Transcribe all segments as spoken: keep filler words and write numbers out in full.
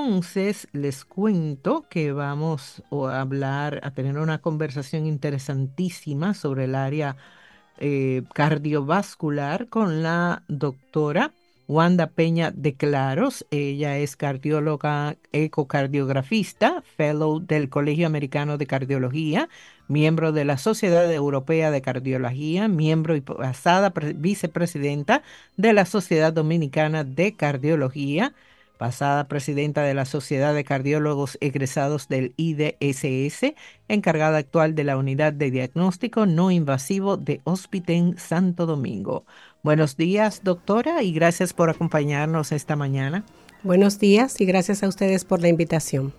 entonces les cuento que vamos a hablar, a tener una conversación interesantísima sobre el área eh, cardiovascular con la doctora Wanda Peña de Claros. Ella es cardióloga ecocardiografista, fellow del Colegio Americano de Cardiología, miembro de la Sociedad Europea de Cardiología, miembro y pasada pre- vicepresidenta de la Sociedad Dominicana de Cardiología, pasada presidenta de la Sociedad de Cardiólogos Egresados del I D S S, encargada actual de la Unidad de Diagnóstico No Invasivo de Hospiten Santo Domingo. Buenos días, doctora, y gracias por acompañarnos esta mañana. Buenos días y gracias a ustedes por la invitación.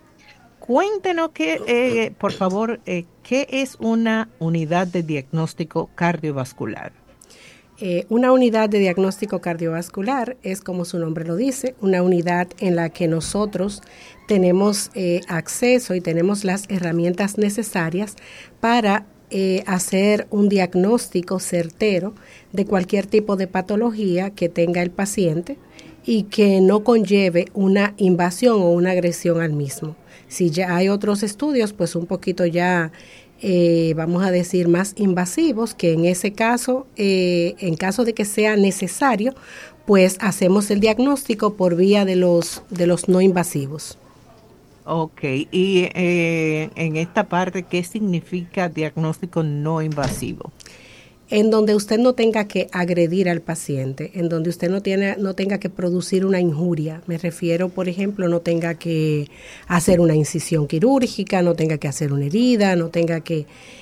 Cuéntenos, que, eh, por favor, eh, ¿qué es una unidad de diagnóstico cardiovascular? Eh, una unidad de diagnóstico cardiovascular es, como su nombre lo dice, una unidad en la que nosotros tenemos eh, acceso y tenemos las herramientas necesarias para eh, hacer un diagnóstico certero de cualquier tipo de patología que tenga el paciente y que no conlleve una invasión o una agresión al mismo. Si ya hay otros estudios, pues un poquito ya Eh, vamos a decir, más invasivos, que en ese caso, eh, en caso de que sea necesario, pues hacemos el diagnóstico por vía de los, de los no invasivos. Ok, y eh, en esta parte, ¿qué significa diagnóstico no invasivo? En donde usted no tenga que agredir al paciente, en donde usted no, tiene, no tenga que producir una injuria. Me refiero, por ejemplo, no tenga que hacer una incisión quirúrgica, no tenga que hacer una herida, no tenga que,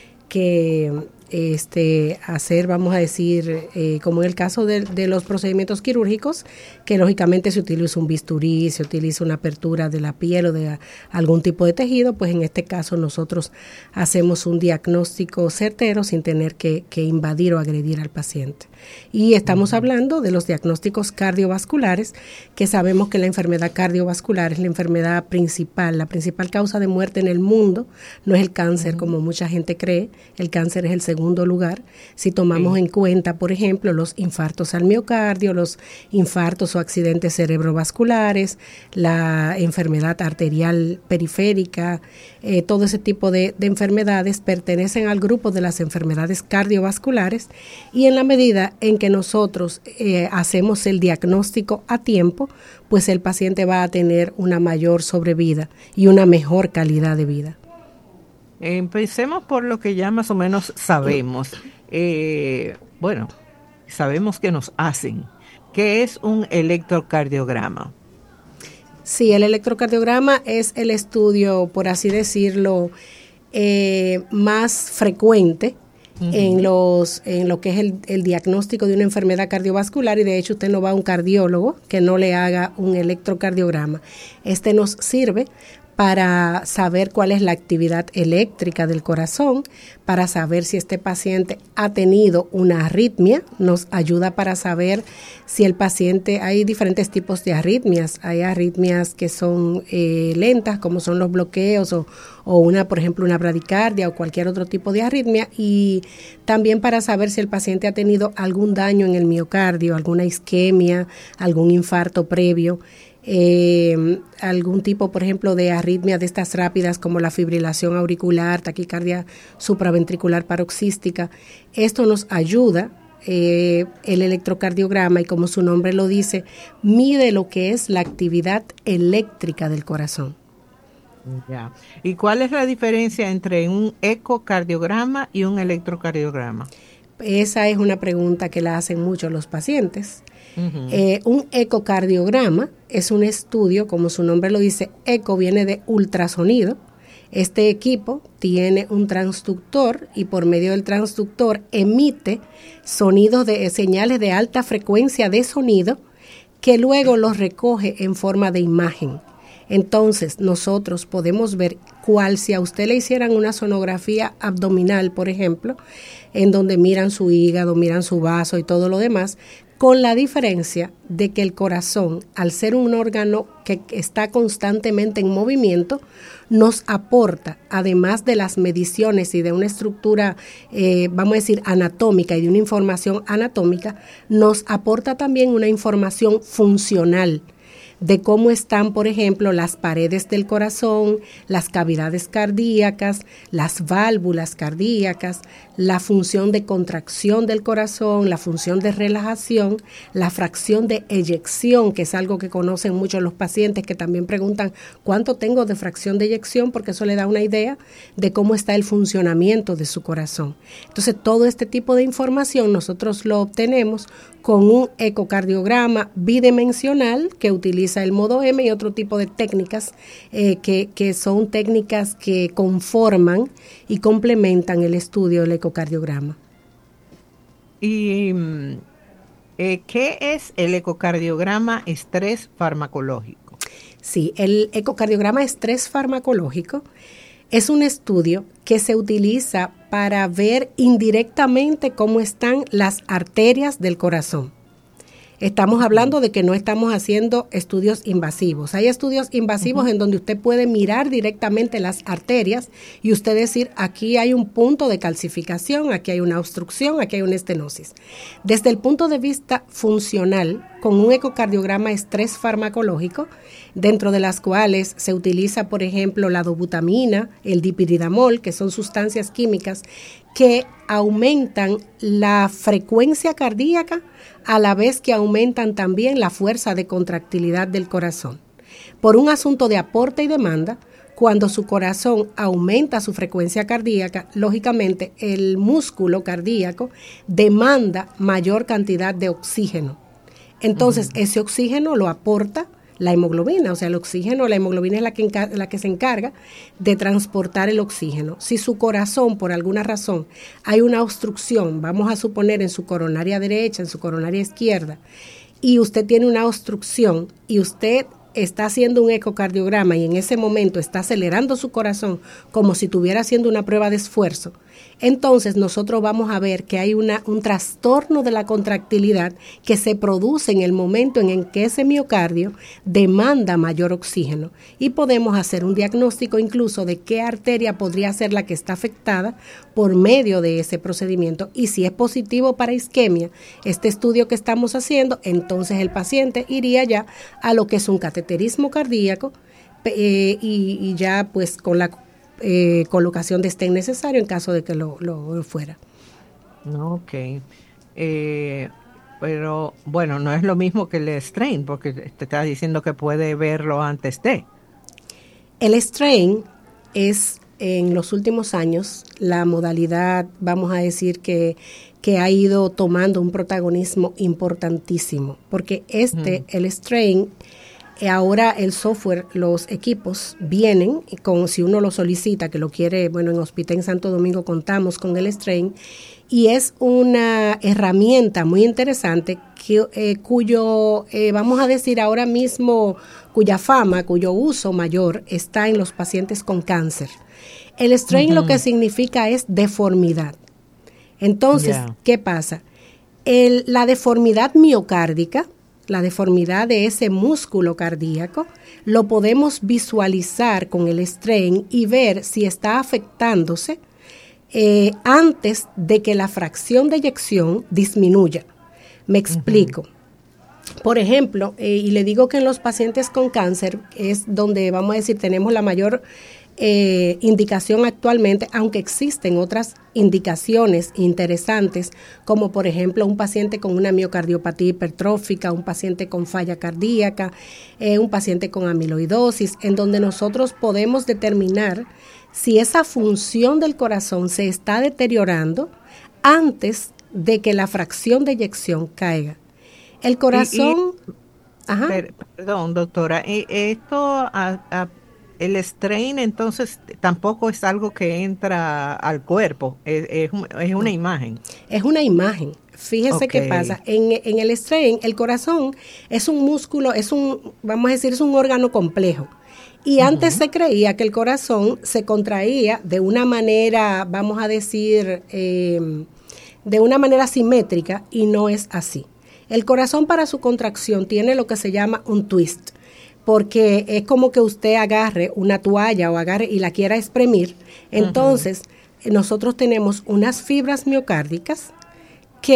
que este, hacer, vamos a decir, eh, como en el caso de, de los procedimientos quirúrgicos, que lógicamente se utiliza un bisturí, se utiliza una apertura de la piel o de algún tipo de tejido, pues en este caso nosotros hacemos un diagnóstico certero sin tener que, que invadir o agredir al paciente. Y estamos uh-huh. hablando de los diagnósticos cardiovasculares, que sabemos que la enfermedad cardiovascular es la enfermedad principal, la principal causa de muerte en el mundo. No es el cáncer, uh-huh. como mucha gente cree, el cáncer es el segundo lugar. Si tomamos sí. en cuenta, por ejemplo, los infartos al miocardio, los infartos o accidentes cerebrovasculares, la enfermedad arterial periférica, eh, todo ese tipo de, de enfermedades pertenecen al grupo de las enfermedades cardiovasculares, y en la medida en que nosotros eh, hacemos el diagnóstico a tiempo, pues el paciente va a tener una mayor sobrevida y una mejor calidad de vida. Empecemos por lo que ya más o menos sabemos. Eh, bueno, sabemos que nos hacen. ¿Qué es un electrocardiograma? Sí, el electrocardiograma es el estudio, por así decirlo, eh, más frecuente Uh-huh. en los en lo que es el, el diagnóstico de una enfermedad cardiovascular, y de hecho usted no va a un cardiólogo que no le haga un electrocardiograma. Este nos sirve para saber cuál es la actividad eléctrica del corazón, para saber si este paciente ha tenido una arritmia, nos ayuda para saber si el paciente, hay diferentes tipos de arritmias, hay arritmias que son eh, lentas, como son los bloqueos, o, o una, por ejemplo, una bradicardia o cualquier otro tipo de arritmia, y también para saber si el paciente ha tenido algún daño en el miocardio, alguna isquemia, algún infarto previo. Eh, algún tipo, por ejemplo, de arritmia de estas rápidas como la fibrilación auricular, taquicardia supraventricular paroxística. Esto nos ayuda, eh, el electrocardiograma, y como su nombre lo dice, mide lo que es la actividad eléctrica del corazón. Ya. ¿Y cuál es la diferencia entre un ecocardiograma y un electrocardiograma? Esa es una pregunta que la hacen muchos los pacientes. Uh-huh. Eh, un ecocardiograma es un estudio, como su nombre lo dice, eco viene de ultrasonido. Este equipo tiene un transductor y por medio del transductor emite sonidos de señales de alta frecuencia de sonido que luego los recoge en forma de imagen. Entonces nosotros podemos ver cuál, si a usted le hicieran una sonografía abdominal, por ejemplo, en donde miran su hígado, miran su vaso y todo lo demás, con la diferencia de que el corazón, al ser un órgano que está constantemente en movimiento, nos aporta, además de las mediciones y de una estructura, eh, vamos a decir, anatómica y de una información anatómica, nos aporta también una información funcional de cómo están, por ejemplo, las paredes del corazón, las cavidades cardíacas, las válvulas cardíacas, la función de contracción del corazón, la función de relajación, la fracción de eyección, que es algo que conocen muchos los pacientes que también preguntan cuánto tengo de fracción de eyección, porque eso le da una idea de cómo está el funcionamiento de su corazón. Entonces, todo este tipo de información nosotros lo obtenemos con un ecocardiograma bidimensional que utiliza el modo M y otro tipo de técnicas eh, que, que son técnicas que conforman y complementan el estudio del ecocardiograma. ¿Y eh, qué es el ecocardiograma estrés farmacológico? Sí, el ecocardiograma estrés farmacológico es un estudio que se utiliza para ver indirectamente cómo están las arterias del corazón. Estamos hablando de que no estamos haciendo estudios invasivos. Hay estudios invasivos uh-huh. en donde usted puede mirar directamente las arterias y usted decir, aquí hay un punto de calcificación, aquí hay una obstrucción, aquí hay una estenosis. Desde el punto de vista funcional, con un ecocardiograma estrés farmacológico, dentro de las cuales se utiliza, por ejemplo, la dobutamina, el dipiridamol, que son sustancias químicas que aumentan la frecuencia cardíaca a la vez que aumentan también la fuerza de contractilidad del corazón. Por un asunto de aporte y demanda, cuando su corazón aumenta su frecuencia cardíaca, lógicamente el músculo cardíaco demanda mayor cantidad de oxígeno. Entonces, uh-huh. ese oxígeno lo aporta la hemoglobina, o sea, el oxígeno, la hemoglobina es la que, enca- la que se encarga de transportar el oxígeno. Si su corazón, por alguna razón, hay una obstrucción, vamos a suponer en su coronaria derecha, en su coronaria izquierda, y usted tiene una obstrucción y usted está haciendo un ecocardiograma y en ese momento está acelerando su corazón como si estuviera haciendo una prueba de esfuerzo, entonces nosotros vamos a ver que hay una, un trastorno de la contractilidad que se produce en el momento en que ese miocardio demanda mayor oxígeno y podemos hacer un diagnóstico incluso de qué arteria podría ser la que está afectada por medio de ese procedimiento y si es positivo para isquemia, este estudio que estamos haciendo, entonces el paciente iría ya a lo que es un cateterismo cardíaco eh, y, y ya pues con la Eh, colocación de stent necesario en caso de que lo, lo fuera. Ok. Eh, pero bueno, no es lo mismo que el strain, porque te está diciendo que puede verlo antes de. El strain es en los últimos años la modalidad, vamos a decir que, que ha ido tomando un protagonismo importantísimo, porque este, mm. el strain, ahora el software, los equipos vienen con, si uno lo solicita, que lo quiere, bueno, en Hospital en Santo Domingo contamos con el strain y es una herramienta muy interesante que, eh, cuyo, eh, vamos a decir ahora mismo, cuya fama, cuyo uso mayor está en los pacientes con cáncer. El strain uh-huh. lo que significa es deformidad. Entonces, yeah. ¿qué pasa? El, la deformidad miocárdica, la deformidad de ese músculo cardíaco, lo podemos visualizar con el strain y ver si está afectándose eh, antes de que la fracción de eyección disminuya. Me explico. Uh-huh. Por ejemplo, eh, y le digo que en los pacientes con cáncer es donde, vamos a decir, tenemos la mayor Eh, indicación actualmente, aunque existen otras indicaciones interesantes, como por ejemplo un paciente con una miocardiopatía hipertrófica, un paciente con falla cardíaca, eh, un paciente con amiloidosis, en donde nosotros podemos determinar si esa función del corazón se está deteriorando antes de que la fracción de eyección caiga. El corazón... Y, y, ajá. Per, perdón, doctora, esto... A, a, el strain entonces tampoco es algo que entra al cuerpo, es, es, es una imagen. Es una imagen. Fíjese okay. qué pasa. En, en el strain, el corazón es un músculo, es un, vamos a decir, es un órgano complejo. Y uh-huh. antes se creía que el corazón se contraía de una manera, vamos a decir, eh, de una manera simétrica y no es así. El corazón para su contracción tiene lo que se llama un twist, porque es como que usted agarre una toalla o agarre y la quiera exprimir. Entonces, uh-huh. nosotros tenemos unas fibras miocárdicas que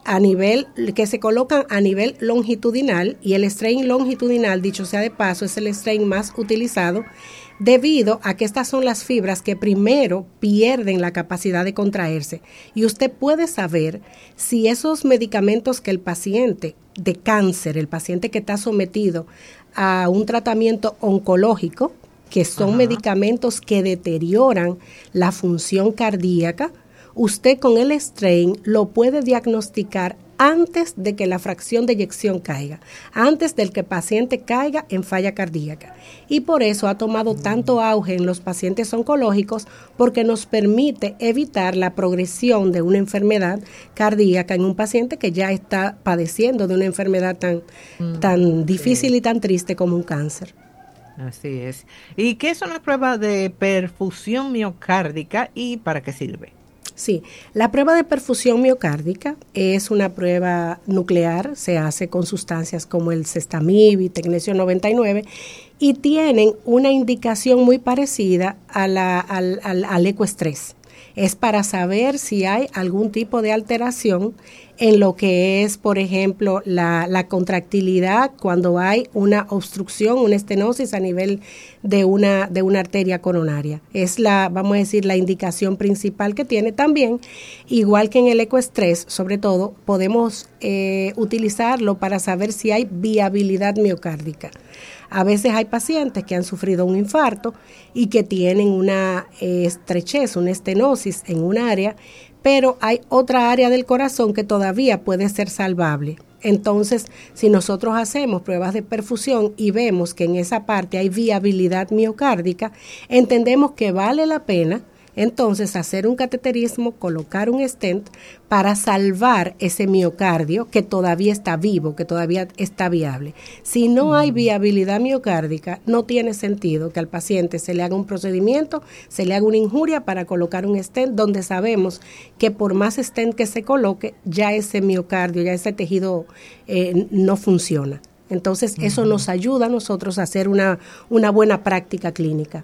a nivel, que se colocan a nivel longitudinal, y el strain longitudinal, dicho sea de paso, es el strain más utilizado debido a que estas son las fibras que primero pierden la capacidad de contraerse. Y usted puede saber si esos medicamentos que el paciente de cáncer, el paciente que está sometido a un tratamiento oncológico, que son Ajá. medicamentos que deterioran la función cardíaca, usted con el strain lo puede diagnosticar antes de que la fracción de eyección caiga, antes del que el paciente caiga en falla cardíaca. Y por eso ha tomado tanto auge en los pacientes oncológicos, porque nos permite evitar la progresión de una enfermedad cardíaca en un paciente que ya está padeciendo de una enfermedad tan, mm, tan difícil sí. y tan triste como un cáncer. Así es. ¿Y qué es una prueba de perfusión miocárdica y para qué sirve? Sí, la prueba de perfusión miocárdica es una prueba nuclear, se hace con sustancias como el Cestamib y Tecnesio noventa y nueve y tienen una indicación muy parecida a la, al, al, al ecoestrés. Es para saber si hay algún tipo de alteración en lo que es, por ejemplo, la, la contractilidad cuando hay una obstrucción, una estenosis a nivel de una, de una arteria coronaria. Es la, vamos a decir, la indicación principal que tiene. También, igual que en el ecoestrés, sobre todo, podemos eh, utilizarlo para saber si hay viabilidad miocárdica. A veces hay pacientes que han sufrido un infarto y que tienen una eh, estrechez, una estenosis en un área, pero hay otra área del corazón que todavía puede ser salvable. Entonces, si nosotros hacemos pruebas de perfusión y vemos que en esa parte hay viabilidad miocárdica, entendemos que vale la pena entonces hacer un cateterismo, colocar un stent para salvar ese miocardio que todavía está vivo, que todavía está viable. Si no hay viabilidad miocárdica, no tiene sentido que al paciente se le haga un procedimiento, se le haga una injuria para colocar un stent donde sabemos que por más stent que se coloque, ya ese miocardio, ya ese tejido eh, no funciona. Entonces, uh-huh. eso nos ayuda a nosotros a hacer una, una buena práctica clínica.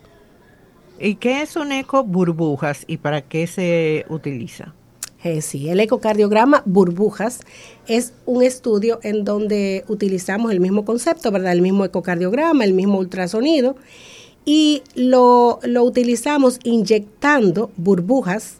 ¿Y qué es un eco burbujas y para qué se utiliza? Eh, sí, el ecocardiograma burbujas es un estudio en donde utilizamos el mismo concepto, ¿verdad? El mismo ecocardiograma, el mismo ultrasonido, y lo, lo utilizamos inyectando burbujas.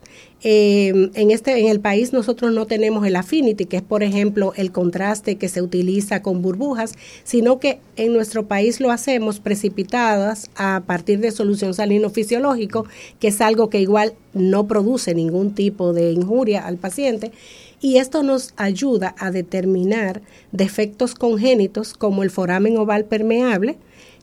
Eh, en este en el país nosotros no tenemos el Affinity, que es por ejemplo el contraste que se utiliza con burbujas, sino que en nuestro país lo hacemos precipitadas a partir de solución salino fisiológico, que es algo que igual no produce ningún tipo de injuria al paciente, y esto nos ayuda a determinar defectos congénitos como el foramen oval permeable,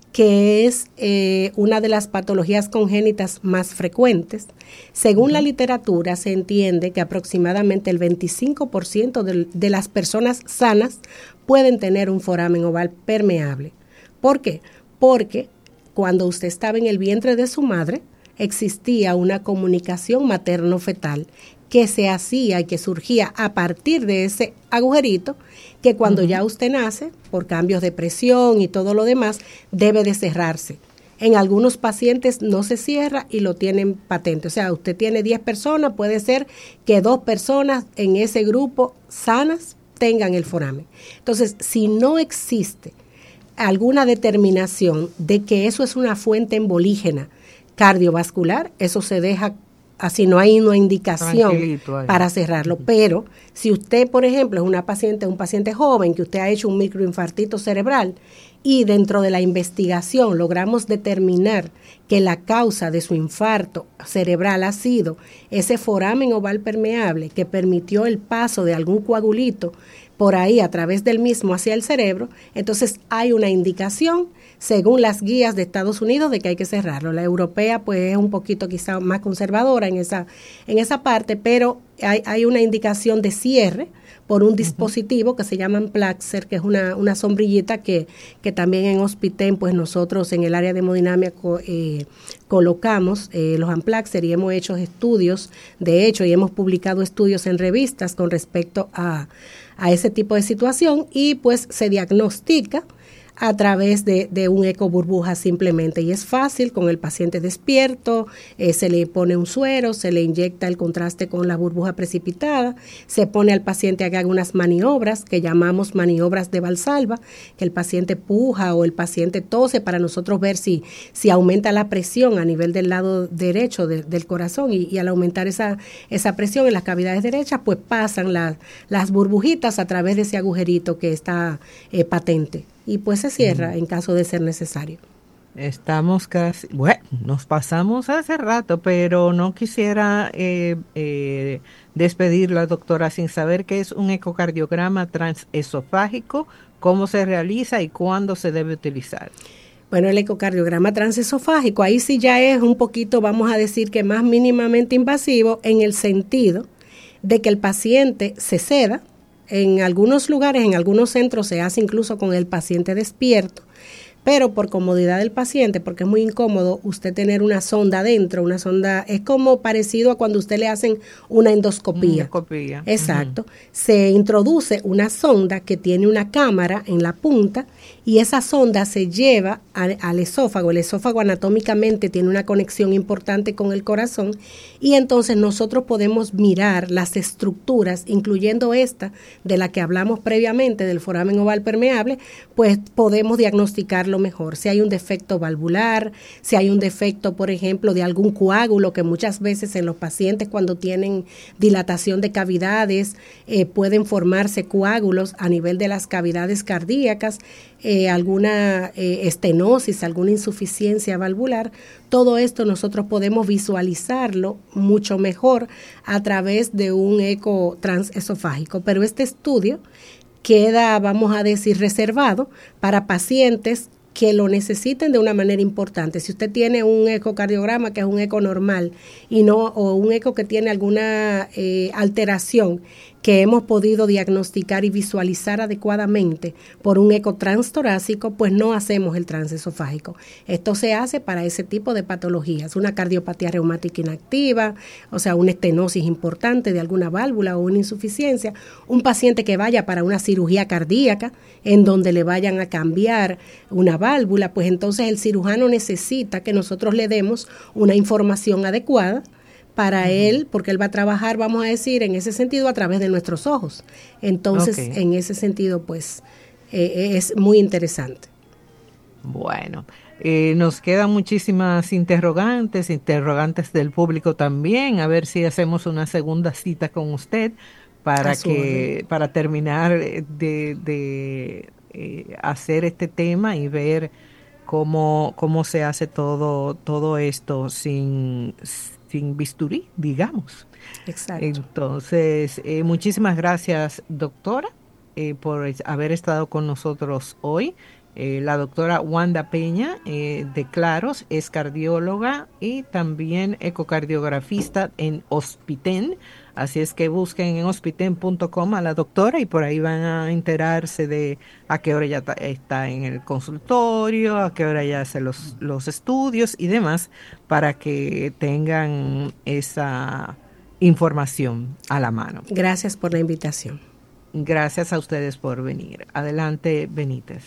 que es eh, una de las patologías congénitas más frecuentes. Según uh-huh. la literatura, se entiende que aproximadamente el veinticinco por ciento de, de las personas sanas pueden tener un foramen oval permeable. ¿Por qué? Porque cuando usted estaba en el vientre de su madre, existía una comunicación materno-fetal que se hacía y que surgía a partir de ese agujerito, que cuando uh-huh. ya usted nace, por cambios de presión y todo lo demás, debe de cerrarse. En algunos pacientes no se cierra y lo tienen patente. O sea, usted tiene diez personas, puede ser que dos personas en ese grupo sanas tengan el foramen. Entonces, si no existe alguna determinación de que eso es una fuente embolígena cardiovascular, eso se deja así, no hay una indicación para cerrarlo. Uh-huh. Pero si usted, por ejemplo, es una paciente, un paciente joven que usted ha hecho un microinfartito cerebral y dentro de la investigación logramos determinar que la causa de su infarto cerebral ha sido ese foramen oval permeable que permitió el paso de algún coagulito por ahí a través del mismo hacia el cerebro, entonces hay una indicación según las guías de Estados Unidos de que hay que cerrarlo. La europea pues es un poquito quizá más conservadora en esa, en esa parte, pero hay, hay una indicación de cierre por un dispositivo uh-huh. que se llama Amplaxer, que es una, una sombrillita que, que también en Hospitén, pues nosotros en el área de hemodinamia eh, colocamos eh, los Amplaxer y hemos hecho estudios, de hecho, y hemos publicado estudios en revistas con respecto a, a ese tipo de situación y pues se diagnostica a través de, de un eco burbuja simplemente. Y es fácil, con el paciente despierto, eh, se le pone un suero, se le inyecta el contraste con la burbuja precipitada, se pone al paciente a que haga unas maniobras que llamamos maniobras de Valsalva, que el paciente puja o el paciente tose para nosotros ver si, si aumenta la presión a nivel del lado derecho de, del corazón, y, y al aumentar esa, esa presión en las cavidades derechas, pues pasan la, las burbujitas a través de ese agujerito que está eh, patente. Y pues se cierra mm. en caso de ser necesario. Estamos casi, bueno, nos pasamos hace rato, pero no quisiera eh, eh, despedirla, doctora, sin saber qué es un ecocardiograma transesofágico, cómo se realiza y cuándo se debe utilizar. Bueno, el ecocardiograma transesofágico, ahí sí ya es un poquito, vamos a decir que más mínimamente invasivo, en el sentido de que el paciente se seda. En algunos lugares, en algunos centros se hace incluso con el paciente despierto, pero por comodidad del paciente, porque es muy incómodo usted tener una sonda adentro, una sonda, es como parecido a cuando usted le hacen una endoscopía. Endoscopía. Exacto. Uh-huh. Se introduce una sonda que tiene una cámara en la punta y esa sonda se lleva al, al esófago. El esófago anatómicamente tiene una conexión importante con el corazón y entonces nosotros podemos mirar las estructuras, incluyendo esta de la que hablamos previamente, del foramen oval permeable, pues podemos diagnosticar lo mejor. Si hay un defecto valvular, si hay un defecto, por ejemplo, de algún coágulo, que muchas veces en los pacientes cuando tienen dilatación de cavidades eh, pueden formarse coágulos a nivel de las cavidades cardíacas, eh, alguna eh, estenosis, alguna insuficiencia valvular. Todo esto nosotros podemos visualizarlo mucho mejor a través de un eco transesofágico, pero este estudio queda, vamos a decir, reservado para pacientes que lo necesiten de una manera importante. Si usted tiene un ecocardiograma que es un eco normal y no, o un eco que tiene alguna eh, alteración que hemos podido diagnosticar y visualizar adecuadamente por un eco transtorácico, pues no hacemos el transesofágico. Esto se hace para ese tipo de patologías, una cardiopatía reumática inactiva, o sea, una estenosis importante de alguna válvula o una insuficiencia, un paciente que vaya para una cirugía cardíaca en donde le vayan a cambiar una válvula, pues entonces el cirujano necesita que nosotros le demos una información adecuada para uh-huh. él, porque él va a trabajar, vamos a decir, en ese sentido a través de nuestros ojos. Entonces, okay. en ese sentido, pues, eh, es muy interesante. Bueno, eh, nos quedan muchísimas interrogantes, interrogantes del público también, a ver si hacemos una segunda cita con usted para que para terminar de, de eh, hacer este tema y ver cómo, cómo se hace todo, todo esto sin... sin bisturí, digamos. Exacto. Entonces, eh, muchísimas gracias, doctora, eh, por haber estado con nosotros hoy. Eh, la doctora Wanda Peña, eh, de Claros, es cardióloga y también ecocardiografista en Hospiten. Así es que busquen en hospiten punto com a la doctora y por ahí van a enterarse de a qué hora ya está en el consultorio, a qué hora ya hace los, los estudios y demás, para que tengan esa información a la mano. Gracias por la invitación. Gracias a ustedes por venir. Adelante, Benítez.